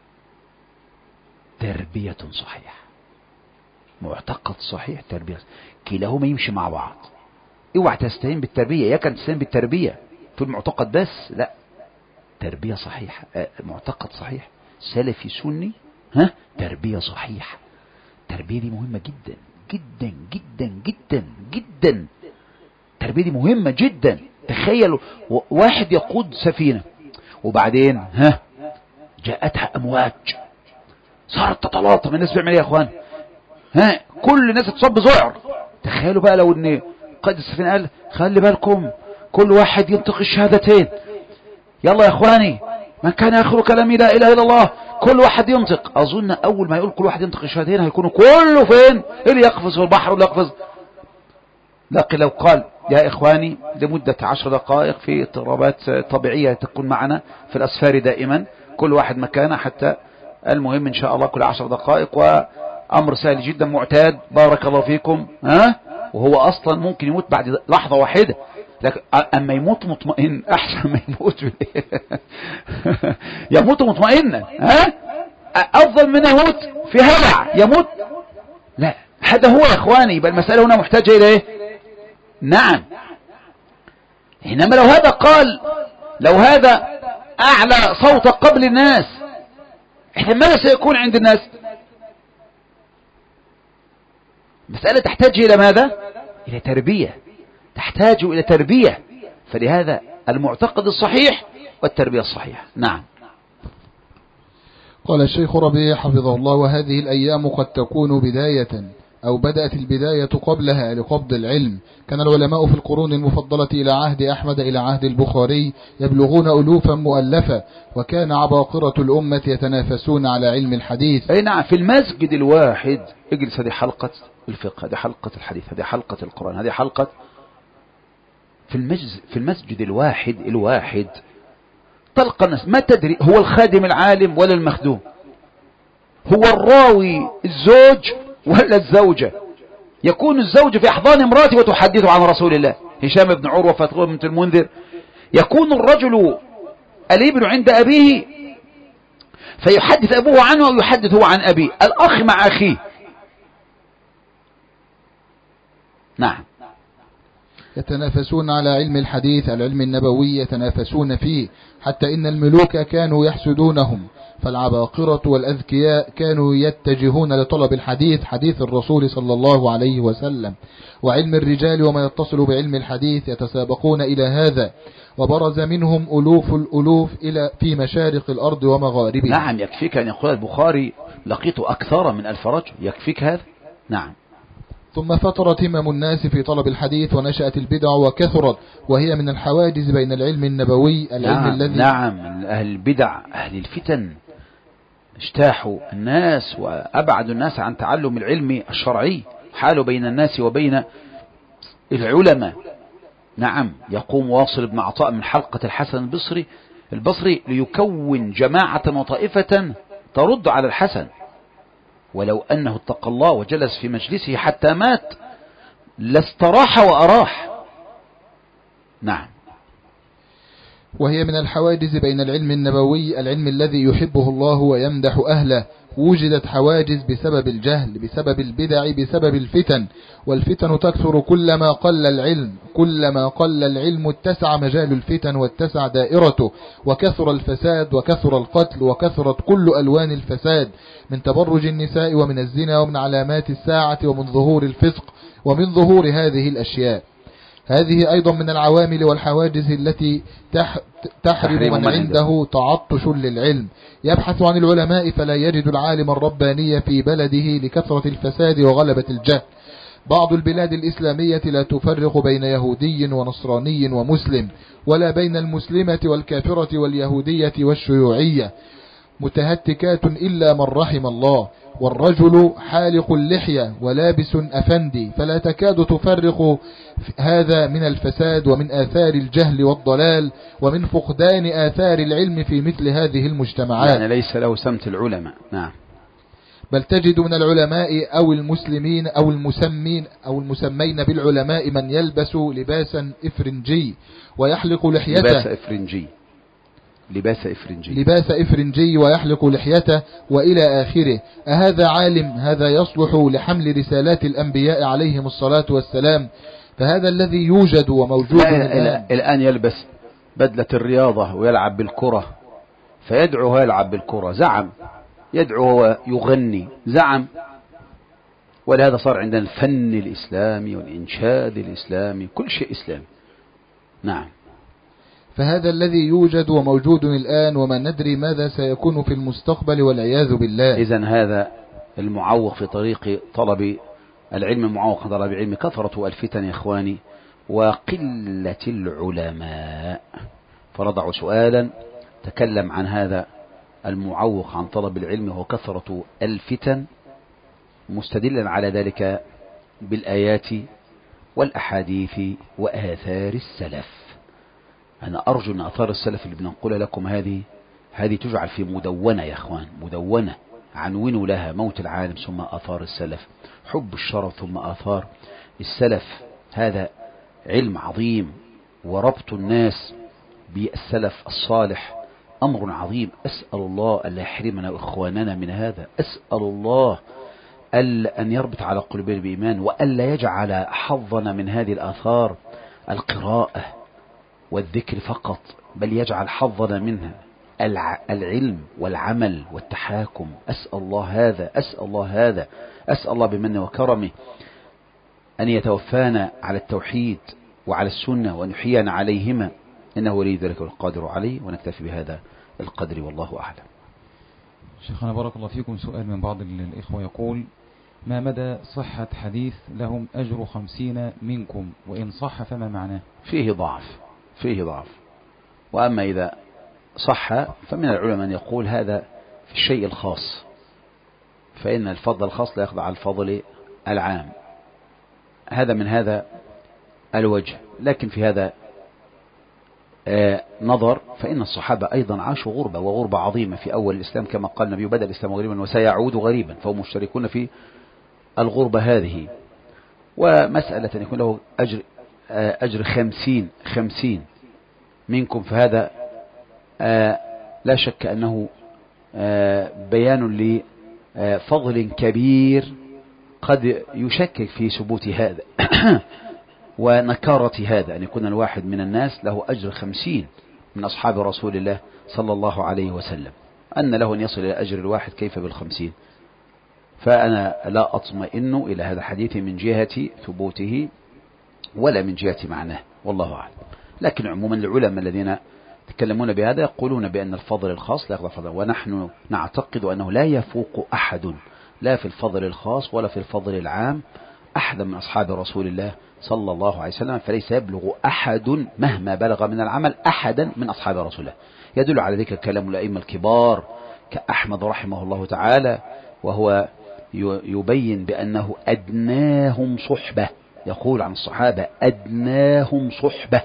تربية صحيحة. معتقد صحيح، تربية، كلاهما يمشي مع بعض. اوعى تستهين بالتربية، ياك تستهين بالتربية تقول معتقد بس، لا، تربية صحيحة، معتقد صحيح سلفي سني، تربية صحيحة. التربية دي مهمة جدا جدا جدا جدا جدا. التربية دي مهمة جدا. تخيلوا واحد يقود سفينة وبعدين جاءتها أمواج صارت تتلاطم. الناس بيعمل ايه يا اخوان؟ كل الناس تصب ذعر. تخيلوا بقى لو ان قائد السفينة قال خلي بالكم كل واحد ينطق الشهادتين، يلا يا اخواني من كان اخر كلامي لا اله الا الله، كل واحد ينطق. اظن اول ما يقول كل واحد ينطق الشهادتين هيكونوا كله فين؟ اللي يقفز في البحر واللي يقفز. لكن لو قال يا إخواني لمدة 10 دقائق في اضطرابات طبيعية تكون معنا في الأسفار دائما، كل واحد مكانه حتى المهم إن شاء الله كل 10 دقائق، وأمر سهل جدا معتاد. بارك الله فيكم. وهو أصلا ممكن يموت بعد لحظة واحدة، لكن أما يموت مطمئن أحسن ما يموت يموت مطمئنا أفضل من يموت في هلع يموت. لا، هذا هو يا إخواني. يبقى المسألة هنا محتاجة إلى إيه؟ نعم. إنما لو هذا قال، لو هذا أعلى صوت قبل الناس، ماذا سيكون عند الناس؟ مسألة تحتاج إلى ماذا؟ إلى تربية، تحتاج إلى تربية. فلهذا المعتقد الصحيح والتربية الصحيحة. نعم. قال الشيخ ربيع حفظه الله: وهذه الأيام قد تكون بداية أو بدأت البداية قبلها لقبض العلم. كان العلماء في القرون المفضلة إلى عهد أحمد إلى عهد البخاري يبلغون ألوفا مؤلفة، وكان عباقرة الأمة يتنافسون على علم الحديث. أي نعم. في المسجد الواحد اجلس، هذه حلقة الفقه، هذه حلقة الحديث، هذه حلقة القرآن، هذه حلقة في المسجد الواحد تلقى الناس ما تدري هو الخادم العالم ولا المخدوم، هو الراوي الزوج ولا الزوجة. يكون الزوج في أحضان امراته وتحدث عن رسول الله، هشام بن عروة فاطمة بنت المنذر. يكون الرجل الابن عند أبيه فيحدث أبوه عنه ويحدث هو عن أبيه، الأخ مع أخيه. نعم. يتنافسون على علم الحديث، العلم النبوي يتنافسون فيه، حتى إن الملوك كانوا يحسدونهم، فالعباقرة والأذكياء كانوا يتجهون لطلب الحديث، حديث الرسول صلى الله عليه وسلم، وعلم الرجال وما يتصل بعلم الحديث، يتسابقون إلى هذا، وبرز منهم ألوف الألوف إلى في مشارق الأرض ومغاربها. نعم. يكفيك أن يقول البخاري لقيت أكثر من 1000 رجل، يكفيك هذا. نعم. ثم فترت همم الناس في طلب الحديث، ونشأت البدع وكثرت، وهي من الحواجز بين العلم النبوي، العلم الذي نعم. أهل البدع، أهل الفتن اجتاحوا الناس وأبعدوا الناس عن تعلم العلم الشرعي، حالوا بين الناس وبين العلماء. نعم. يقوم واصل بن عطاء من حلقة الحسن البصري ليكون جماعة وطائفة ترد على الحسن، ولو أنه اتقى الله وجلس في مجلسه حتى مات لاستراح وأراح. نعم. وهي من الحواجز بين العلم النبوي، العلم الذي يحبه الله ويمدح أهله. وجدت حواجز بسبب الجهل، بسبب البدع، بسبب الفتن، والفتن تكثر كلما قل العلم، كلما قل العلم اتسع مجال الفتن واتسع دائرته، وكثر الفساد وكثر القتل وكثرت كل ألوان الفساد، من تبرج النساء ومن الزنا ومن علامات الساعة ومن ظهور الفسق ومن ظهور هذه الأشياء. هذه أيضا من العوامل والحواجز التي تحرم من عنده تعطش للعلم. يبحث عن العلماء فلا يجد العالم الرباني في بلده لكثرة الفساد وغلبة الجهل. بعض البلاد الإسلامية لا تفرق بين يهودي ونصراني ومسلم، ولا بين المسلمة والكافرة واليهودية والشيوعية، متهتكات إلا من رحم الله، والرجل حالق اللحية ولابس أفندي، فلا تكاد تفرق هذا من الفساد ومن آثار الجهل والضلال ومن فقدان آثار العلم في مثل هذه المجتمعات. يعني ليس له سمت العلماء. نعم. بل تجد من العلماء أو المسلمين أو المسمين بالعلماء من يلبس لباسا إفرنجي ويحلق لحيته، لباس إفرنجي ويحلق لحيته وإلى آخره. أهذا عالم؟ هذا يصلح لحمل رسالات الأنبياء عليهم الصلاة والسلام؟ فهذا الذي يوجد وموجود الآن يلبس بدلة الرياضة ويلعب بالكرة، فيدعو ويلعب بالكرة، زعم، يدعو ويغني، زعم. ولهذا صار عندنا الفن الإسلامي والإنشاد الإسلامي، كل شيء إسلامي. نعم. فهذا الذي يوجد وموجود الآن، وما ندري ماذا سيكون في المستقبل والعياذ بالله. إذن هذا المعوق في طريق طلب العلم، المعوق في طلب العلم كثرة الفتن يا إخواني وقلة العلماء. فرضعوا سؤالا تكلم عن هذا المعوق عن طلب العلم وهو كثرة الفتن، مستدلا على ذلك بالآيات والأحاديث وآثار السلف. أنا أرجو أن آثار السلف اللي بننقل لكم هذه هذه تجعل في مدونة يا أخوان، مدونة عنونوا لها: موت العالم ثم آثار السلف، حب الشرف ثم آثار السلف. هذا علم عظيم، وربط الناس بالسلف الصالح أمر عظيم. أسأل الله ألا يحرمنا إخواننا من هذا، أسأل الله أن يربط على قلوبنا بإيمان، وألا يجعل حظنا من هذه الآثار القراءة والذكر فقط، بل يجعل حظنا منها العلم والعمل والتحاكم. أسأل الله هذا، أسأل الله هذا، أسأل الله بمنه وكرمه أن يتوفانا على التوحيد وعلى السنة وأن يحيينا عليهما، إنه ولي ذلك والقادر عليه. ونكتفي بهذا القدر والله أعلم. شيخنا بارك الله فيكم، سؤال من بعض الإخوة يقول: ما مدى صحة حديث لهم أجر 50 منكم، وإن صح فما معناه؟ فيه ضعف، فيه ضعف. وأما إذا صح فمن العلماء من يقول هذا في الشيء الخاص، فإن الفضل الخاص لا يخضع على الفضل العام. هذا من هذا الوجه. لكن في هذا نظر، فإن الصحابة أيضا عاشوا غربة، وغربة عظيمة في أول الإسلام، كما قال النبي: بدأ الإسلام غريبا وسيعود غريبا، فهم مشتركون في الغربة هذه. ومسألة أن يكون له أجر 50 منكم، فهذا لا شك أنه بيان لفضل كبير قد يشكك في ثبوت هذا ونكارة هذا، أن يكون الواحد من الناس له أجر 50 من أصحاب رسول الله صلى الله عليه وسلم. أن له أن يصل إلى أجر الواحد كيف بال50؟ فأنا لا أطمئن إلى هذا الحديث من جهة ثبوته ولا من جهة معناه، والله أعلم. لكن عموما العلماء الذين يتكلمون بهذا يقولون بأن الفضل الخاص لا يخضع فضله، ونحن نعتقد أنه لا يفوق أحد لا في الفضل الخاص ولا في الفضل العام أحد من أصحاب رسول الله صلى الله عليه وسلم، فليس يبلغ أحد مهما بلغ من العمل أحدا من أصحاب رسول الله. يدل على ذلك كلام الأئمة الكبار كأحمد رحمه الله تعالى، وهو يبين بأنه أدناهم صحبة، يقول عن الصحابة: أدناهم صحبة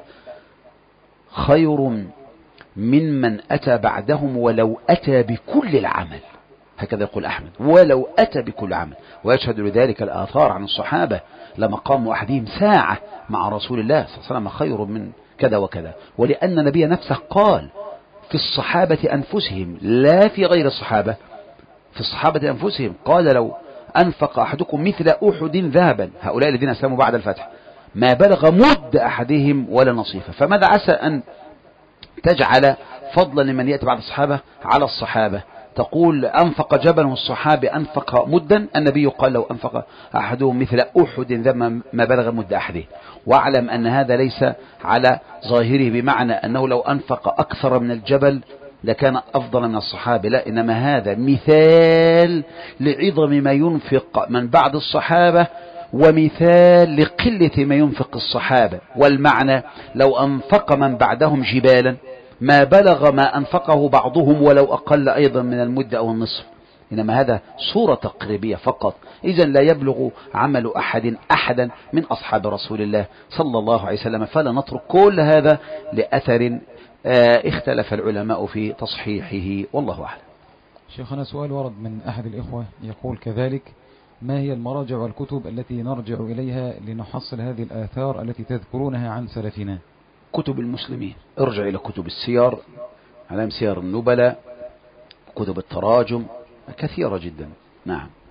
خير ممن أتى بعدهم ولو أتى بكل العمل. هكذا يقول أحمد: ولو أتى بكل عمل. ويشهد لذلك الآثار عن الصحابة: لمقام أحدهم ساعة مع رسول الله صلى الله عليه وسلم خير من كذا وكذا. ولأن النبي نفسه قال في الصحابة أنفسهم، لا في غير الصحابة، في الصحابة أنفسهم قال: لو أنفق أحدكم مثل أحد ذهبا، هؤلاء الذين أسلموا بعد الفتح، ما بلغ مد أحدهم ولا نصيفه. فماذا عسى أن تجعل فضلا لمن يأتي بعد الصحابة على الصحابة؟ تقول أنفق جبل والصحابة أنفق مدا. النبي قال: لو أنفق أحدهم مثل أحد ذهبا ما بلغ مد أحده. واعلم أن هذا ليس على ظاهره بمعنى أنه لو أنفق أكثر من الجبل لكان أفضل من الصحابة، لا، إنما هذا مثال لعظم ما ينفق من بعد الصحابة ومثال لقلة ما ينفق الصحابة. والمعنى: لو أنفق من بعدهم جبالا ما بلغ ما أنفقه بعضهم ولو أقل أيضا من المدة أو النصف. إنما هذا صورة تقريبية فقط. إذن لا يبلغ عمل أحدا من أصحاب رسول الله صلى الله عليه وسلم. فلا نترك كل هذا لأثر اختلف العلماء في تصحيحه، والله أعلم. شيخنا سؤال ورد من أحد الإخوة يقول كذلك: ما هي المراجع والكتب التي نرجع إليها لنحصل هذه الآثار التي تذكرونها عن سلفنا؟ كتب المسلمين، ارجع إلى كتب السير، علام سير النبلاء، كتب التراجم كثيرة جدا. نعم.